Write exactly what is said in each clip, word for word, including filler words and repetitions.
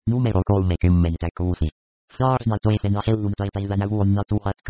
Numero kolmekymmentäkuusi. Saarna toisena helluntaipäivänä vuonna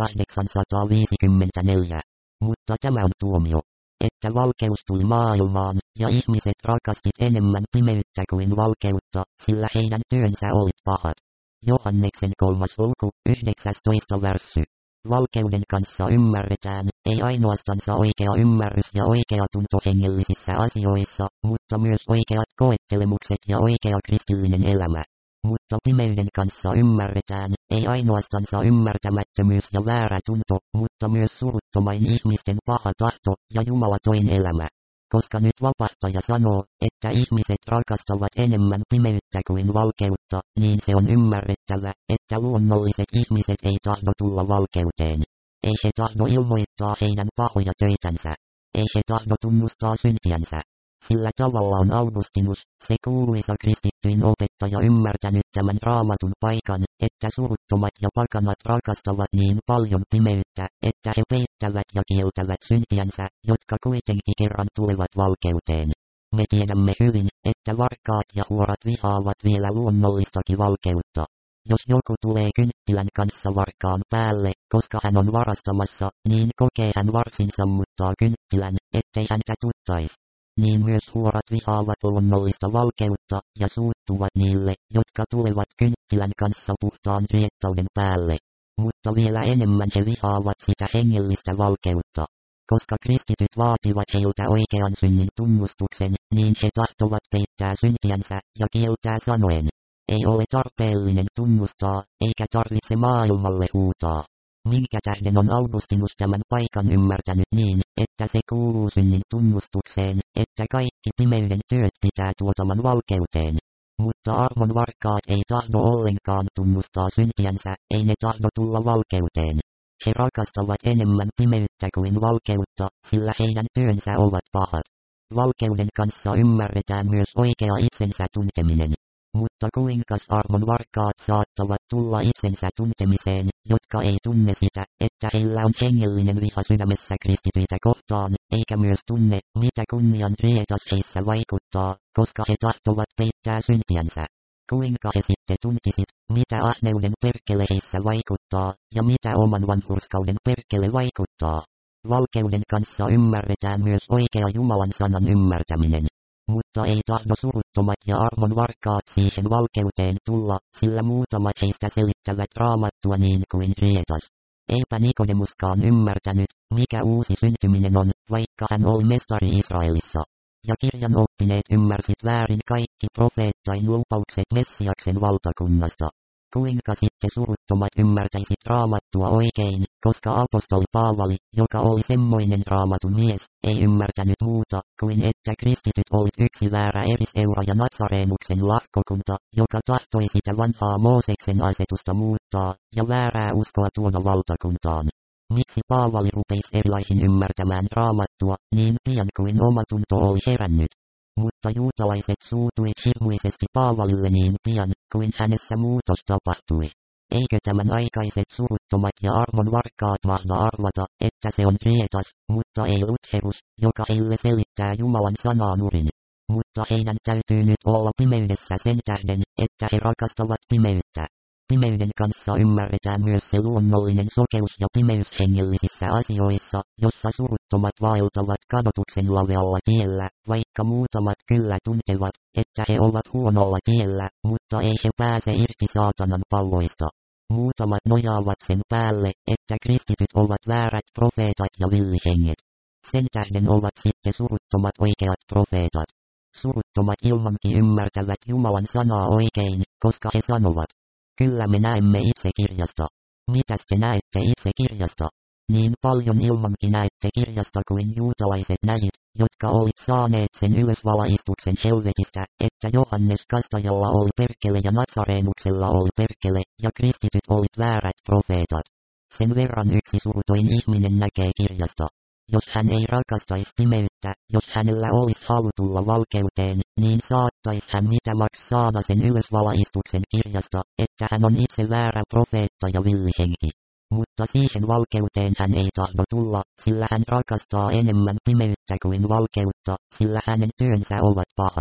tuhatkahdeksansataaviisikymmentäneljä. Mutta tämä on tuomio, että valkeus tuli maailmaan, ja ihmiset rakastit enemmän pimeyttä kuin valkeutta, sillä heidän työnsä olivat pahat. Johanneksen kolmas luku, yhdeksästoista värssy. Valkeuden kanssa ymmärretään, ei ainoastansa oikea ymmärrys ja oikea tunto hengellisissä asioissa, mutta myös oikeat koettelemukset ja oikea kristillinen elämä. Mutta pimeyden kanssa ymmärretään, ei ainoastansa ymmärtämättömyys ja väärä tunto, mutta myös suruttomain ihmisten paha tahto ja jumalaton elämä. Koska nyt vapahtaja sanoo, että ihmiset rakastavat enemmän pimeyttä kuin valkeutta, niin se on ymmärrettävä, että luonnolliset ihmiset ei tahdo tulla valkeuteen. Ei he tahdo ilmoittaa heidän pahoja töitänsä. Ei he tahdo tunnustaa syntiänsä. Sillä tavalla on Augustinus, se kuuluisa kristittyyn opettaja ymmärtänyt tämän raamatun paikan, että suruttomat ja pakanat rakastavat niin paljon pimeyttä, että he peittävät ja kieltävät syntiänsä, jotka kuitenkin kerran tulevat valkeuteen. Me tiedämme hyvin, että varkaat ja huorat vihaavat vielä luonnollistakin valkeutta. Jos joku tulee kynttilän kanssa varkaan päälle, koska hän on varastamassa, niin kokee hän varsin sammuttaa kynttilän, ettei häntä tuttais. Niin myös huorat vihaavat luonnollista valkeutta, ja suuttuvat niille, jotka tulevat kynttilän kanssa puhtaan riettauden päälle. Mutta vielä enemmän he vihaavat sitä hengellistä valkeutta. Koska kristityt vaativat heiltä oikean synnin tunnustuksen, niin he tahtovat peittää syntiänsä, ja kieltää sanoen. Ei ole tarpeellinen tunnustaa, eikä tarvitse maailmalle huutaa. Minkä tähden on Augustinus tämän paikan ymmärtänyt niin, että se kuuluu synnin tunnustukseen, että kaikki pimeyden työt pitää tuotaman valkeuteen. Mutta armon varkaat ei tahdo ollenkaan tunnustaa syntiänsä, ei ne tahdo tulla valkeuteen. He rakastavat enemmän pimeyttä kuin valkeutta, sillä heidän työnsä ovat pahat. Valkeuden kanssa ymmärretään myös oikea itsensä tunteminen. Mutta kuinkas armon varkaat saattavat tulla itsensä tuntemiseen, jotka ei tunne sitä, että heillä on hengellinen viha sydämessä kristityitä kohtaan, eikä myös tunne, mitä kunnian rietas heissä vaikuttaa, koska he tahtovat peittää syntiänsä. Kuinka he sitten tuntisit, mitä ahneuden perkele heissä vaikuttaa, ja mitä oman vanhurskauden perkele vaikuttaa. Valkeuden kanssa ymmärretään myös oikea Jumalan sanan ymmärtäminen. Mutta ei tahdo suruttomat ja armon varkaat siihen valkeuteen tulla, sillä muutamat heistä selittävät raamattua niin kuin rietas. Eipä Nikodemuskaan ymmärtänyt, mikä uusi syntyminen on, vaikka hän oli mestari Israelissa. Ja kirjan oppineet ymmärsit väärin kaikki profeettain lupaukset Messiaksen valtakunnasta. Kuinka sitten suruttomat ymmärtäisit raamattua oikein, koska apostoli Paavali, joka oli semmoinen raamatun mies, ei ymmärtänyt muuta, kuin että kristityt olit yksi väärä eriseura ja Natsareenuksen lahkokunta, joka tahtoi sitä vanhaa Mooseksen asetusta muuttaa, ja väärää uskoa tuoda valtakuntaan. Miksi Paavali rupesi erilaisin ymmärtämään raamattua, niin pian kuin omatunto oli herännyt? Mutta juutalaiset suutui hirmuisesti Paavalille niin pian, kuin hänessä muutos tapahtui. Eikö tämän aikaiset suruttomat ja armon varkaat mahda arvata, että se on rietas, mutta ei Lutherus, joka heille selittää Jumalan sanaa nurin. Mutta heidän täytyy nyt olla pimeydessä sen tähden, että he rakastavat pimeyttä. Pimeyden kanssa ymmärretään myös se luonnollinen sokeus ja pimeys hengellisissä asioissa, jossa suruttomat vaeltavat kadotuksen lavealla tiellä, vaikka muutamat kyllä tuntevat, että he ovat huonolla tiellä, mutta ei he pääse irti saatanan palloista. Muutamat nojaavat sen päälle, että kristityt ovat väärät profeetat ja villihenget. Sen tähden ovat sitten suruttomat oikeat profeetat. Suruttomat ilmankin ymmärtävät Jumalan sanaa oikein, koska he sanovat. Kyllä me näemme itse kirjasta. Mitäs te näette itse kirjasta? Niin paljon ilmankin näette kirjasta kuin juutalaiset näit, jotka olit saaneet sen ylösvalaistuksen helvetistä, että Johannes Kastajalla oli perkele ja Natsareenuksella oli perkele, ja kristityt olit väärät profeetat. Sen verran yksi surutoin ihminen näkee kirjasta. Jos hän ei rakastaisi pimeyttä, jos hänellä olisi halu tulla valkeuteen, niin saattais hän mitä maks saada sen ylösvalaistuksen kirjasta, että hän on itse väärä profeetta ja villihenki. Mutta siihen valkeuteen hän ei tahdo tulla, sillä hän rakastaa enemmän pimeyttä kuin valkeutta, sillä hänen työnsä ovat pahat.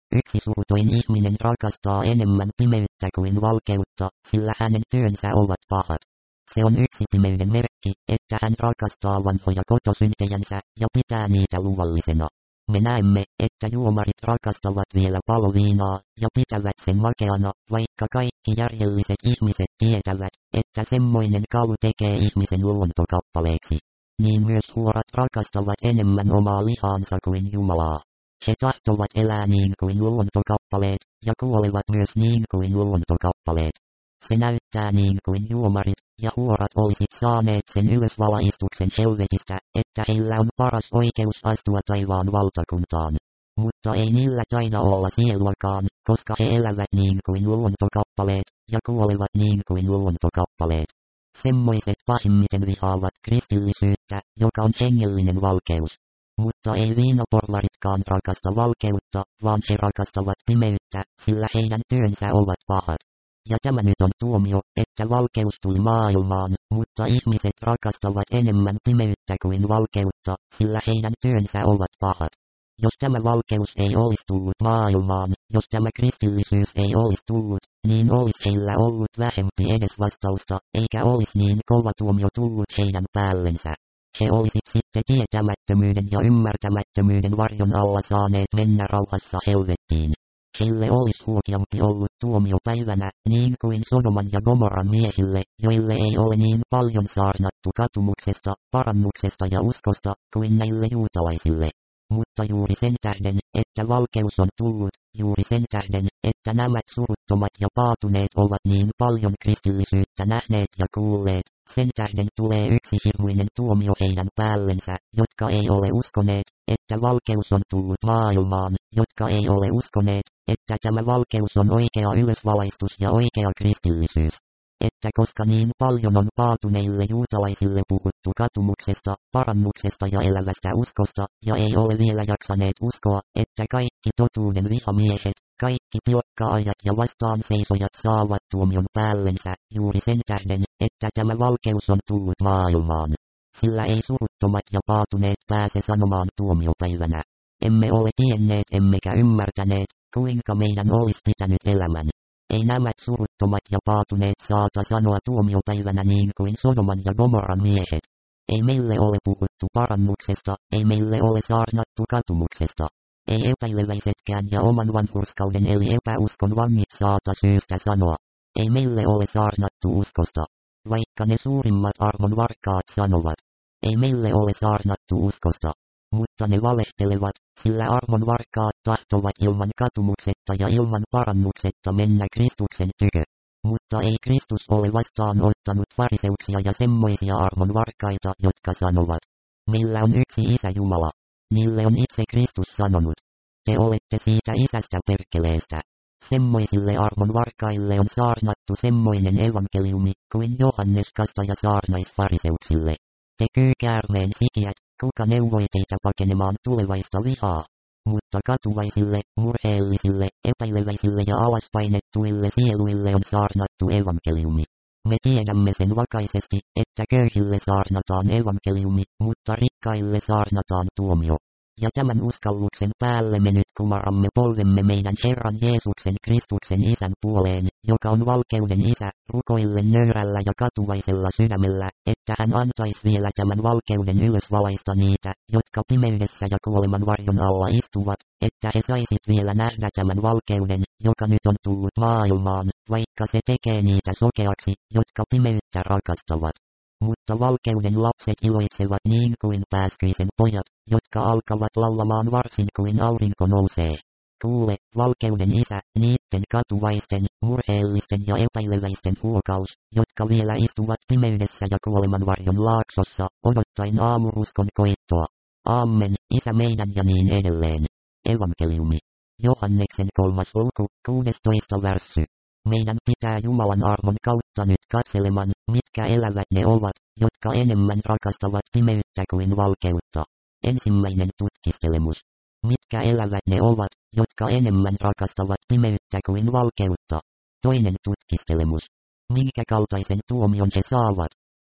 Yksi surutoin ihminen rakastaa enemmän pimeyttä kuin valkeutta, sillä hänen työnsä ovat pahat. Se on yksi pimeyden merkki, että hän rakastaa vanhoja kotosyntejänsä ja pitää niitä luvallisena. Me näemme, että juomarit rakastavat vielä paloviinaa ja pitävät sen makeana, vaikka kaikki järjelliset ihmiset tietävät, että semmoinen kalu tekee ihmisen luontokappaleeksi. Niin myös huorat rakastavat enemmän omaa lihaansa kuin Jumalaa. He tahtovat elää niin kuin luontokappaleet, ja kuolevat myös niin kuin luontokappaleet. Se näyttää niin kuin juomarit ja huorat olisit saaneet sen ylösvalaistuksen helvetistä, että heillä on paras oikeus astua taivaan valtakuntaan. Mutta ei niillä taida olla sieluakaan, koska he elävät niin kuin luontokappaleet, ja kuolevat niin kuin luontokappaleet. Semmoiset pahimmiten vihaavat kristillisyyttä, joka on hengellinen valkeus. Mutta ei viinaporvaritkaan rakasta valkeutta, vaan he rakastavat pimeyttä, sillä heidän työnsä ovat pahat. Ja tämä nyt on tuomio, että valkeus tuli maailmaan, mutta ihmiset rakastavat enemmän pimeyttä kuin valkeutta, sillä heidän työnsä ovat pahat. Jos tämä valkeus ei olisi tullut maailmaan, jos tämä kristillisyys ei olisi tullut, niin olisi heillä ollut vähempi edesvastausta, eikä olisi niin kova tuomio tullut heidän päällensä. He olisit sitten tietämättömyyden ja ymmärtämättömyyden varjon alla saaneet mennä rauhassa helvettiin. Heille olisi huokeampi ollut tuomiopäivänä, niin kuin Sodoman ja Gomoran miehille, joille ei ole niin paljon saarnattu katumuksesta, parannuksesta ja uskosta, kuin näille juutalaisille. Mutta juuri sen tähden, että valkeus on tullut, juuri sen tähden, että nämä suruttomat ja paatuneet ovat niin paljon kristillisyyttä nähneet ja kuulleet, sen tähden tulee yksi hirmuinen tuomio heidän päällensä, jotka ei ole uskoneet, että valkeus on tullut maailmaan, jotka ei ole uskoneet, että tämä valkeus on oikea ylösvalaistus ja oikea kristillisyys. Että koska niin paljon on paatuneille juutalaisille puhuttu katumuksesta, parannuksesta ja elävästä uskosta, ja ei ole vielä jaksaneet uskoa, että kaikki totuuden vihamiehet, kaikki pilkka-ajat ja vastaanseisojat saavat tuomion päällensä, juuri sen tähden, että tämä valkeus on tullut maailmaan. Sillä ei suruttomat ja paatuneet pääse sanomaan tuomiopäivänä. Emme ole tienneet emmekä ymmärtäneet, kuinka meidän olisi pitänyt elämän. Ei nämä suruttomat ja paatuneet saata sanoa tuomiopäivänä niin kuin Sodoman ja Gomoran miehet. Ei meille ole puhuttu parannuksesta, ei meille ole saarnattu katumuksesta. Ei epäileväisetkään ja oman vanhurskauden eli epäuskon vangit saata syystä sanoa. Ei meille ole saarnattu uskosta. Vaikka ne suurimmat armon varkaat sanovat. Ei meille ole saarnattu uskosta. Mutta ne valehtelevat, sillä armon varkaat tahtovat ilman katumuksetta ja ilman parannuksetta mennä Kristuksen tykö. Mutta ei Kristus ole vastaanottanut fariseuksia ja semmoisia armon varkaita, jotka sanovat. Meillä on yksi Isä Jumala. Niille on itse Kristus sanonut. Te olette siitä isästä perkeleestä. Semmoisille armon varkaille on saarnattu semmoinen evankeliumi, kuin Johannes kastaja saarnais fariseuksille. Te kyykäärmeen sikiät, kuka neuvoi teitä pakenemaan tulevaista vihaa? Mutta katuvaisille, murheellisille, epäileväisille ja alaspainettuille sieluille on saarnattu evankeliumi. Me tiedämme sen vakaisesti, että köyhille saarnataan evankeliumi, mutta rikkaille saarnataan tuomio. Ja tämän uskalluksen päälle me nyt kumaramme polvemme meidän Herran Jeesuksen Kristuksen Isän puoleen, joka on valkeuden Isä, rukoillen nöyrällä ja katuvaisella sydämellä, että hän antaisi vielä tämän valkeuden ylösvalaista niitä, jotka pimeydessä ja kuoleman varjon alla istuvat, että he saisit vielä nähdä tämän valkeuden, joka nyt on tullut maailmaan, vaikka se tekee niitä sokeaksi, jotka pimeyttä rakastavat. Mutta valkeuden lapset iloitsevat niin kuin pääskyisen pojat, jotka alkavat laulamaan varsin kuin aurinko nousee. Kuule, valkeuden Isä, niitten katuvaisten, murheellisten ja epäileväisten huokaus, jotka vielä istuvat pimeydessä ja kuolemanvarjon laaksossa, odottaen aamuruskon koittoa. Aamen, Isä meidän ja niin edelleen. Evankeliumi. Johanneksen kolmas luku, kuudestoista värssy. Meidän pitää Jumalan armon kautta nyt katseleman, mitkä elävät ne ovat, jotka enemmän rakastavat pimeyttä kuin valkeutta. Ensimmäinen tutkistelemus. Mitkä elävät ne ovat, jotka enemmän rakastavat pimeyttä kuin valkeutta. Toinen tutkistelemus. Minkä kaltaisen tuomion he saavat.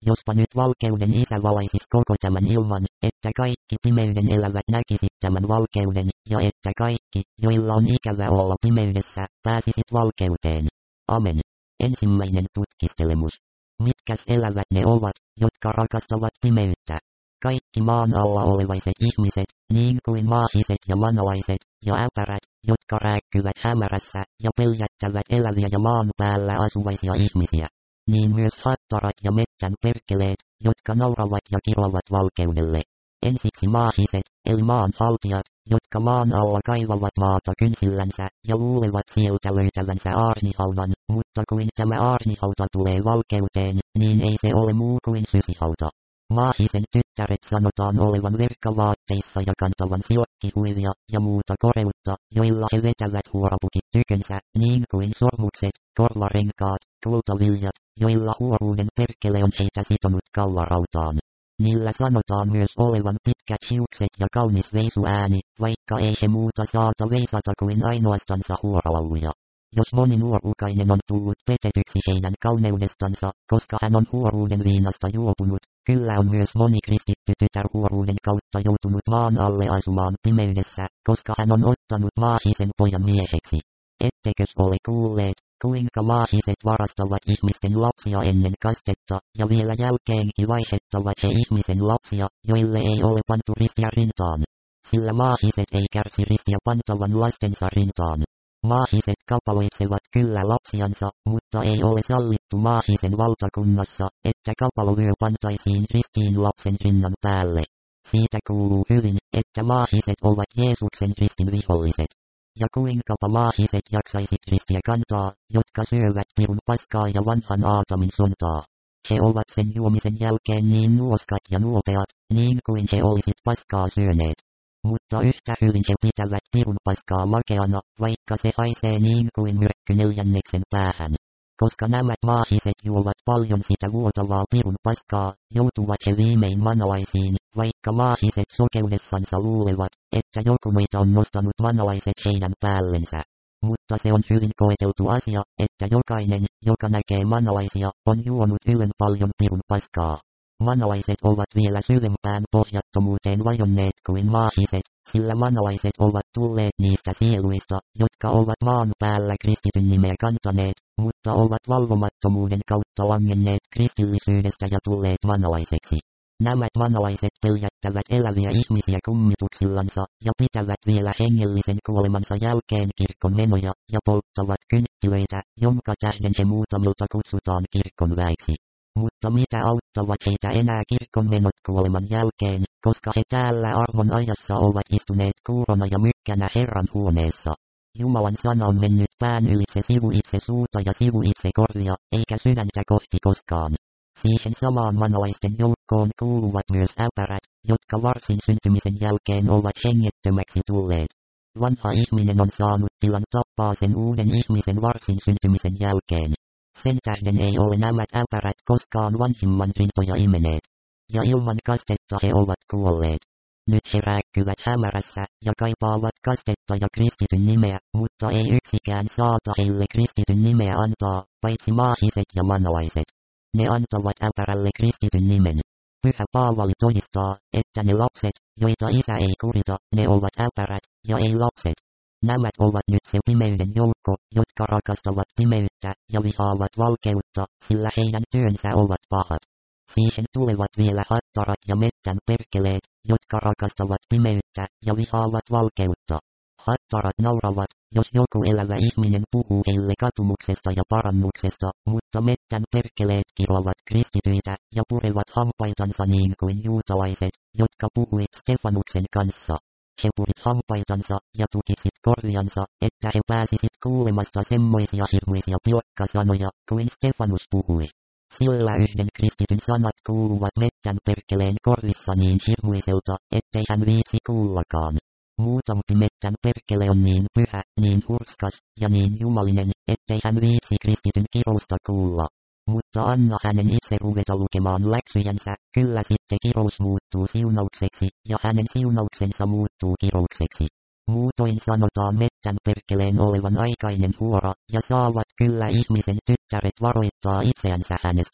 jospa nyt valkeuden isä valaisis koko tämän ilman, että kaikki pimeyden elävät näkisit tämän valkeuden, ja että kaikki, joilla on ikävä olla pimeydessä, pääsisit valkeuteen. Amen. Ensimmäinen tutkistelemus. Mitkäs elävät ne ovat, jotka rakastavat pimeyttä? Kaikki maan alla olevaiset ihmiset, niin kuin maahiset ja manalaiset, ja äpärät, jotka rääkkyvät hämärässä, ja peljättävät eläviä ja maan päällä asuvaisia ihmisiä. Niin myös hattarat ja mettän perkeleet, jotka nauravat ja kiroavat valkeudelle. Ensiksi maahiset, eli maan haltijat, jotka maan alla kaivavat maata kynsillänsä, ja luulevat sieltä löytävänsä aarnihaudan, mutta kuin tämä aarnihauta tulee valkeuteen, niin ei se ole muu kuin sysihauta. Maahisen tyttäret sanotaan olevan verkkavaatteissa ja kantavan silkkihuivia ja muuta koreutta, joilla he vetävät huorapukit tykönsä, niin kuin sormukset, korvarenkaat, kultaviljat, joilla huoruuden perkele on heitä sitonut kaularautaan. Niillä sanotaan myös olevan pitkät hiukset ja kaunis veisuääni, vaikka ei he muuta saata veisata kuin ainoastansa huoralauluja. Jos moni nuorukainen on tullut petetyksi heidän kauneudestansa, koska hän on huoruuden viinasta juopunut, kyllä on myös moni kristitty tytär huoruuden kautta joutunut maan alle asumaan pimeydessä, koska hän on ottanut maahisen pojan mieheksi. Ettekös ole kuulleet, kuinka maahiset varastavat ihmisten lapsia ennen kastetta, ja vielä jälkeenkin vaihettavat he ihmisen lapsia, joille ei ole pantu ristiä rintaan. Sillä maahiset ei kärsi ristiä pantavan lastensa rintaan. Maahiset kapaloitsevat kyllä lapsiansa, mutta ei ole sallittu maahisen valtakunnassa, että kapalovyö pantaisiin ristiin lapsen rinnan päälle. Siitä kuuluu hyvin, että maahiset ovat Jeesuksen ristin viholliset. Ja kuinkapa maahiset jaksaisit ristiä kantaa, jotka syövät pirun paskaa ja vanhan Aatamin sontaa. He ovat sen juomisen jälkeen niin nuoskat ja nuopeat, niin kuin he olisit paskaa syöneet. Mutta yhtä hyvin he pitävät pirun paskaa makeana, vaikka se haisee niin kuin myrkky neljänneksen päähän. Koska nämä maahiset juovat paljon sitä vuotavaa pirun paskaa, joutuvat he viimein manalaisiin, vaikka maahiset sokeudessansa luulevat, että joku meitä on nostanut manalaiset heidän päällensä. Mutta se on hyvin koeteltu asia, että jokainen, joka näkee manalaisia, on juonut ylen paljon pirun paskaa. Manalaiset ovat vielä syvempään pohjattomuuteen vajonneet kuin maahiset, sillä manalaiset ovat tulleet niistä sieluista, jotka ovat maan päällä kristityn nimeä kantaneet, mutta ovat valvomattomuuden kautta langenneet kristillisyydestä ja tulleet manalaiseksi. Nämä manalaiset peljättävät eläviä ihmisiä kummituksillansa, ja pitävät vielä hengellisen kuolemansa jälkeen kirkon menoja, ja polttavat kynttilöitä, jonka tähden he muutamilta kutsutaan kirkon väiksi. Mutta mitä auttavat heitä enää kirkonmenot kuoleman jälkeen, koska he täällä armon ajassa ovat istuneet kuurona ja mykkänä Herran huoneessa. Jumalan sana on mennyt pään ylitse sivuitse suuta ja sivuitse korvia, eikä sydäntä kohti koskaan. Siihen samaan manalaisten joukkoon kuuluvat myös äpärät, jotka varsin syntymisen jälkeen ovat hengettömäksi tulleet. Vanha ihminen on saanut tilan tappaa sen uuden ihmisen varsin syntymisen jälkeen. Sen tähden ei ole nämä äpärät koskaan vanhimman rintoja imeneet. Ja ilman kastetta he ovat kuolleet. Nyt he rääkkyvät hämärässä, ja kaipaavat kastetta ja kristityn nimeä, mutta ei yksikään saata heille kristityn nimeä antaa, paitsi maahiset ja manalaiset. Ne antavat äpärälle kristityn nimen. Pyhä Paavali todistaa, että ne lapset, joita isä ei kurita, ne ovat äpärät, ja ei lapset. Nämä ovat nyt se pimeyden joukko, jotka rakastavat pimeyttä, ja vihaavat valkeutta, sillä heidän työnsä ovat pahat. Siihen tulevat vielä hattarat ja mettän perkeleet, jotka rakastavat pimeyttä, ja vihaavat valkeutta. Hattarat nauravat, jos joku elävä ihminen puhuu heille katumuksesta ja parannuksesta, mutta mettän perkeleet kiroavat kristityitä, ja purevat hampaitansa niin kuin juutalaiset, jotka puhuit Stefanuksen kanssa. He purit hampaitansa, ja tukisit korviansa, että he pääsisit kuulemasta semmoisia hirmuisia pilkkasanoja, kuin Stefanus puhui. Sillä yhden kristityn sanat kuuluvat mettän perkeleen korvissa niin hirmuiselta, ettei hän viitsi kuullakaan. Muutampi mettän perkele on niin pyhä, niin hurskas, ja niin jumalinen, ettei hän viitsi kristityn kirousta kuulla. Mutta anna hänen itse ruveta lukemaan läksyjänsä, kyllä sitten kirous muuttuu siunaukseksi, ja hänen siunauksensa muuttuu kiroukseksi. Muutoin sanotaan mettän perkeleen olevan aikainen huora, ja saavat kyllä ihmisen tyttäret varoittaa itseänsä hänestä.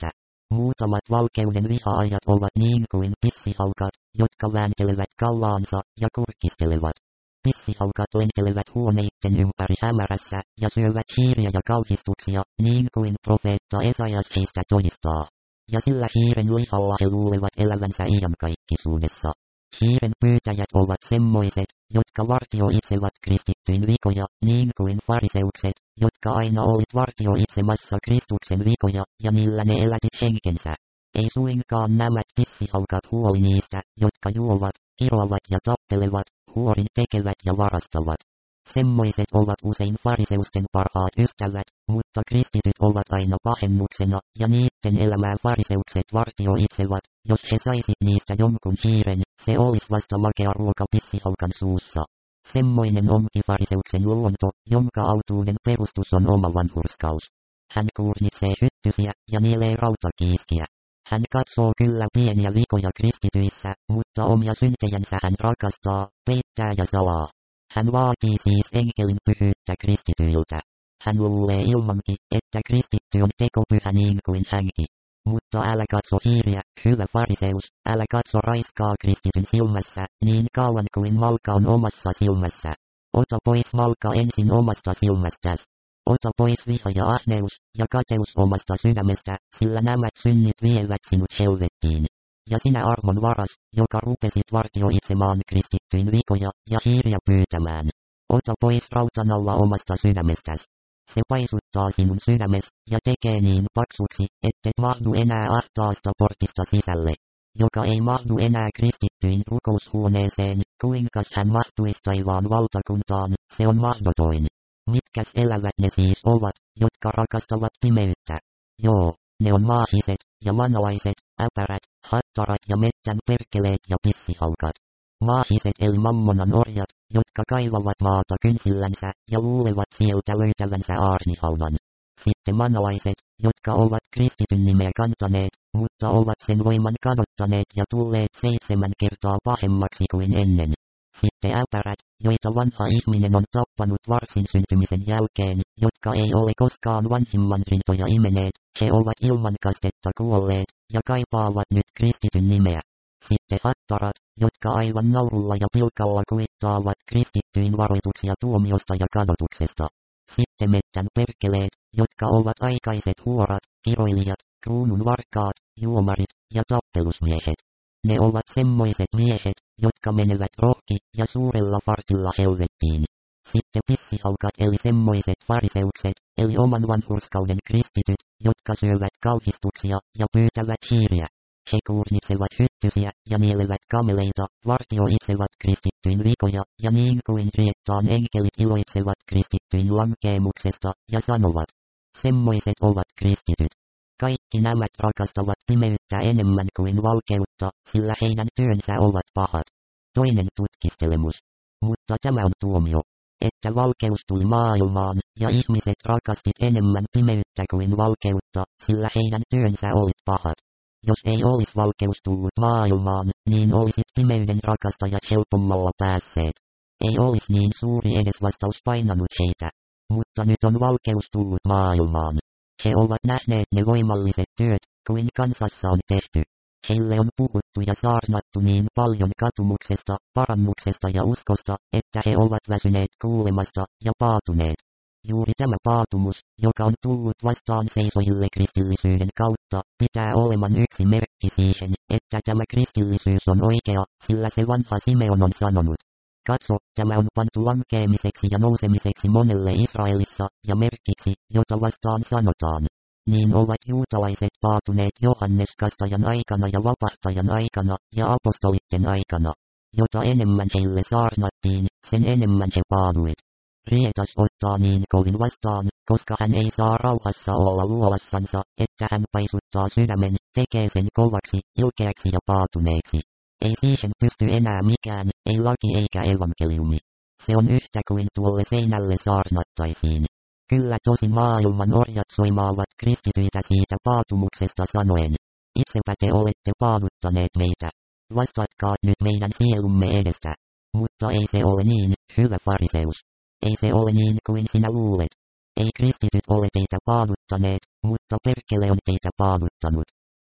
Muutamat valkeuden vihaajat ovat niin kuin pissihaukat, jotka vääntelevät kallaansa ja kurkistelevat. Pissihaukat lentelevät huoneitten ympäri hämärässä ja syövät hiiriä ja kauhistuksia, niin kuin profeetta Esajas heistä todistaa. Ja sillä hiiren lihalla he luulevat elävänsä iankaikkisuudessa. Hiiren pyytäjät ovat semmoiset, jotka vartioitsevat kristittyyn vikoja, niin kuin fariseukset, jotka aina olit vartioitsemassa Kristuksen vikoja, ja niillä ne elätit henkensä. Ei suinkaan nämä pissihaukat huoli niistä, jotka juovat, kiroavat ja tappelevat, huorin tekevät ja varastavat. Semmoiset ovat usein fariseusten parhaat ystävät, mutta kristityt ovat aina pahennuksena, ja niitten elämää fariseukset vartioitsevat. Jos he saisit niistä jonkun hiiren, se olisi vasta makea ruoka pissihaukan suussa. Semmoinen onkin fariseuksen luonto, jonka autuuden perustus on oma vanhurskaus. Hän kuurnitsee hyttysiä ja nielee rautakiiskiä. Hän katsoo kyllä pieniä vikoja kristityissä, mutta omia syntejänsä hän rakastaa, peittää ja salaa. Hän vaatii siis enkelin pyhyyttä kristityiltä. Hän luulee ilmankin, että kristitty on tekopyhä niin kuin hänkin. Mutta älä katso hiiriä, hyvä fariseus, älä katso raiskaa kristityn silmässä, niin kauan kuin malka on omassa silmässä. Ota pois malka ensin omasta silmästäsi. Ota pois viha ja ahneus, ja kateus omasta sydämestä, sillä nämä synnit vievät sinut helvettiin. Ja sinä armon varas, joka rupesit vartioitsemaan kristittyyn vikoja, ja hiiriä pyytämään. Ota pois rautanalla omasta sydämestäsi. Se paisuttaa sinun sydämes, ja tekee niin paksuksi, ettet mahdu enää ahtaasta portista sisälle. Joka ei mahdu enää kristittyyn rukoushuoneeseen, kuinkas hän mahtuisi taivaan valtakuntaan, se on mahdotoin. Mitkäs elävät ne siis ovat, jotka rakastavat pimeyttä? Joo, ne on maahiset, ja manalaiset, äpärät, hattarat ja mettän perkeleet ja pissihaukat. Maahiset eli mammonan orjat, jotka kaivavat maata kynsillänsä, ja luulevat sieltä löytävänsä aarnihaudan. Sitten manalaiset, jotka ovat kristityn nimeä kantaneet, mutta ovat sen voiman kadottaneet ja tulleet seitsemän kertaa pahemmaksi kuin ennen. Sitten äpärät, joita vanha ihminen on tappanut varsin syntymisen jälkeen, jotka ei ole koskaan vanhimman rintoja imeneet, he ovat ilman kastetta kuolleet, ja kaipaavat nyt kristityn nimeä. Sitten hattarat, jotka aivan naurulla ja pilkalla kuittaavat kristittyyn varoituksia tuomiosta ja kadotuksesta. Sitten mettän perkeleet, jotka ovat aikaiset huorat, kiroilijat, kruunun varkaat, juomarit ja tappelusmiehet. Ne ovat semmoiset miehet, jotka menevät rohki ja suurella fartilla helvettiin. Sitten pissihaukat eli semmoiset fariseukset, eli oman vanhurskauden kristityt, jotka syövät kauhistuksia ja pyytävät hiiriä. He kuurnitsevat hyttysiä ja nielevät kameleita, vartioitsevat kristittyyn vikoja, ja niin kuin riettaan enkelit iloitsevat kristittyyn lankeemuksesta, ja sanovat, semmoiset ovat kristityt. Kaikki nämä rakastavat pimeyttä enemmän kuin valkeutta, sillä heidän työnsä ovat pahat. Toinen tutkistelemus. Mutta tämä on tuomio, että valkeus tuli maailmaan, ja ihmiset rakastit enemmän pimeyttä kuin valkeutta, sillä heidän työnsä olit pahat. Jos ei olisi valkeus tullut maailmaan, niin olisit pimeyden rakastajat helpommalla päässeet. Ei olisi niin suuri edesvastaus painanut heitä. Mutta nyt on valkeus tullut maailmaan. He ovat nähneet ne voimalliset työt, kuin kansassa on tehty. Heille on puhuttu ja saarnattu niin paljon katumuksesta, parannuksesta ja uskosta, että he ovat väsyneet kuulemasta ja paatuneet. Juuri tämä paatumus, joka on tullut vastaan seisojille kristillisyyden kautta, pitää oleman yksi merkki siihen, että tämä kristillisyys on oikea, sillä se vanha Simeon on sanonut. Katso, tämä on pantu lankeemiseksi ja nousemiseksi monelle Israelissa, ja merkiksi, jota vastaan sanotaan. Niin ovat juutalaiset paatuneet Johannes Kastajan aikana ja vapahtajan aikana, ja apostolitten aikana. Jota enemmän heille saarnattiin, sen enemmän he paaduit. Rietas ottaa niin kovin vastaan, koska hän ei saa rauhassa olla luolassansa, että hän paisuttaa sydämen, tekee sen kovaksi, ilkeäksi ja paatuneeksi. Ei siihen pysty enää mikään, ei laki eikä evankeliumi. Se on yhtä kuin tuolle seinälle saarnattaisiin. Kyllä tosi maailman orjat soimaavat kristityitä siitä paatumuksesta sanoen. Itsepä te olette paaduttaneet meitä. Vastatkaa nyt meidän sielumme edestä. Mutta ei se ole niin, hyvä fariseus. Ei se ole niin kuin sinä luulet. Ei kristityt ole teitä paaduttaneet, mutta perkele on teitä paaduttanut.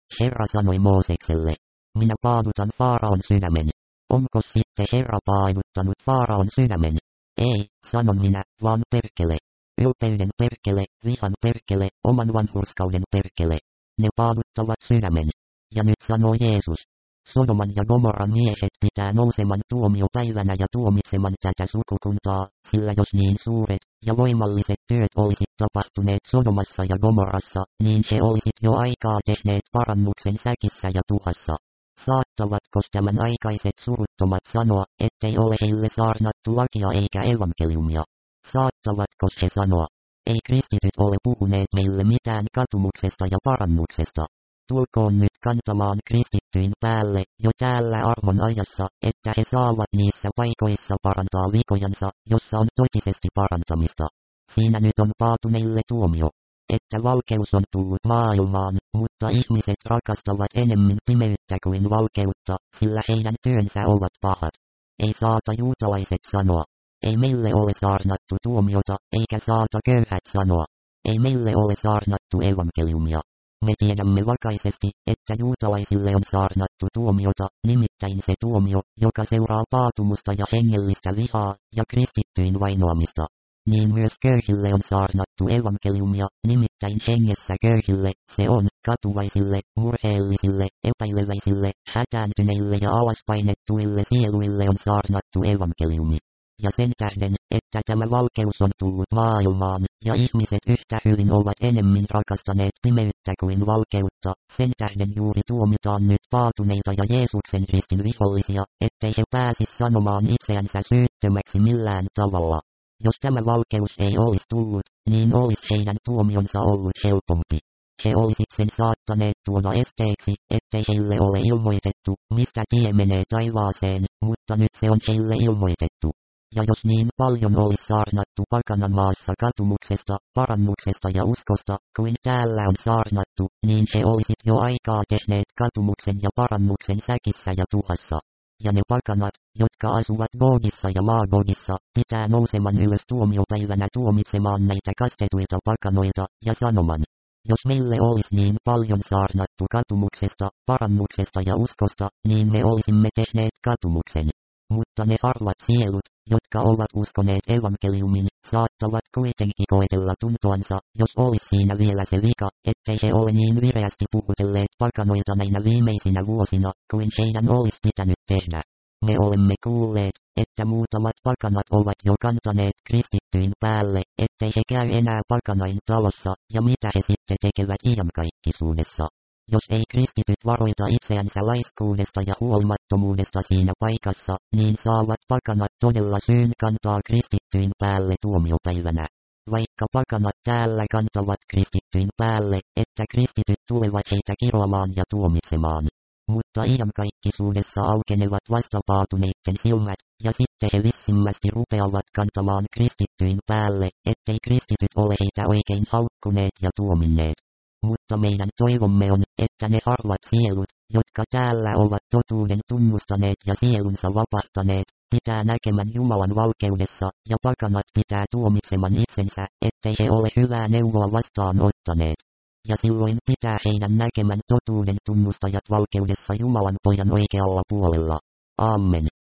Herra sanoi Moosekselle, minä paadutan Faaraon sydämen. Onko sitten Herra paaduttanut Faaraon sydämen? Ei, sanon minä, vaan perkele. Ylpeyden perkele, vihan perkele, oman vanhurskauden perkele. Ne paaduttavat sydämen. Ja nyt sanoo Jeesus. Sodoman ja Gomorran miehet pitää nouseman tuomiopäivänä ja tuomitseman tätä sukukuntaa, sillä jos niin suuret ja voimalliset työt olisit tapahtuneet Sodomassa ja Gomorrassa, niin he olisit jo aikaa tehneet parannuksen säkissä ja tuhassa. Saattavatko tämän aikaiset suruttomat sanoa, ettei ole heille saarnattu lakia eikä evankeliumia? Saattavatko he sanoa, ei kristityt ole puhuneet meille mitään katumuksesta ja parannuksesta? Tulkoon nyt kantamaan kristittyyn päälle, jo täällä armon ajassa, että he saavat niissä paikoissa parantaa vikojansa, jossa on totisesti parantamista. Siinä nyt on paatuneille tuomio, että valkeus on tullut maailmaan, mutta ihmiset rakastavat enemmän pimeyttä kuin valkeutta, sillä heidän työnsä ovat pahat. Ei saata juutalaiset sanoa, ei meille ole saarnattu tuomiota, eikä saata köyhät sanoa, ei meille ole saarnattu evankeliumia. Me tiedämme vakaisesti, että juutalaisille on saarnattu tuomiota, nimittäin se tuomio, joka seuraa paatumusta ja hengellistä vihaa, ja kristittyyn vainoamista. Niin myös köyhille on saarnattu evankeliumia, nimittäin hengessä köyhille, se on, katuvaisille, murheellisille, epäileväisille, hätääntyneille ja alaspainettuille sieluille on saarnattu evankeliumi. Ja sen tähden, että tämä valkeus on tullut maailmaan, ja ihmiset yhtä hyvin ovat enemmän rakastaneet pimeyttä kuin valkeutta, sen tähden juuri tuomitaan nyt paatuneita ja Jeesuksen ristin vihollisia, ettei he pääsis sanomaan itseänsä syyttömäksi millään tavalla. Jos tämä valkeus ei olisi tullut, niin olisi heidän tuomionsa ollut helpompi. He olisit sen saattaneet tuoda esteeksi, ettei heille ole ilmoitettu, mistä tie menee taivaaseen, mutta nyt se on heille ilmoitettu. Ja jos niin paljon olisi saarnattu pakanan maassa katumuksesta, parannuksesta ja uskosta, kuin täällä on saarnattu, niin he olisit jo aikaa tehneet katumuksen ja parannuksen säkissä ja tuhassa. Ja ne pakanat, jotka asuvat Gogissa ja Maagogissa, pitää nouseman ylös tuomiopäivänä tuomitsemaan näitä kastetuita pakanoita, ja sanoman. Jos meille olisi niin paljon saarnattu katumuksesta, parannuksesta ja uskosta, niin me olisimme tehneet katumuksen. Mutta ne harvat sielut, jotka ovat uskoneet evankeliumin, saattavat kuitenkin koetella tuntoansa, jos olisi siinä vielä se vika, ettei he ole niin vireästi puhutelleet pakanoita näinä viimeisinä vuosina, kuin heidän olisi pitänyt tehdä. Me olemme kuulleet, että muutamat pakanat ovat jo kantaneet kristittyyn päälle, ettei he käy enää pakanain talossa, ja mitä he sitten tekevät iankaikkisuudessa. Jos ei kristityt varoita itseänsä laiskuudesta ja huolimattomuudesta siinä paikassa, niin saavat pakanat todella syyn kantaa kristittyyn päälle tuomiopäivänä. Vaikka pakanat täällä kantavat kristittyyn päälle, että kristityt tulevat heitä kiroamaan ja tuomitsemaan. Mutta iankaikkisuudessa aukenevat vastapaatuneitten silmät, ja sitten he vissimmästi rupeavat kantamaan kristittyyn päälle, ettei kristityt ole heitä oikein haukkuneet ja tuominneet. Mutta meidän toivomme on, että ne harvat sielut, jotka täällä ovat totuuden tunnustaneet ja sielunsa vapahtaneet, pitää näkemän Jumalan valkeudessa, ja pakanat pitää tuomitseman itsensä, ettei he ole hyvää neuvoa vastaan ottaneet. Ja silloin pitää heidän näkemän totuuden tunnustajat valkeudessa Jumalan pojan oikealla puolella. Amen.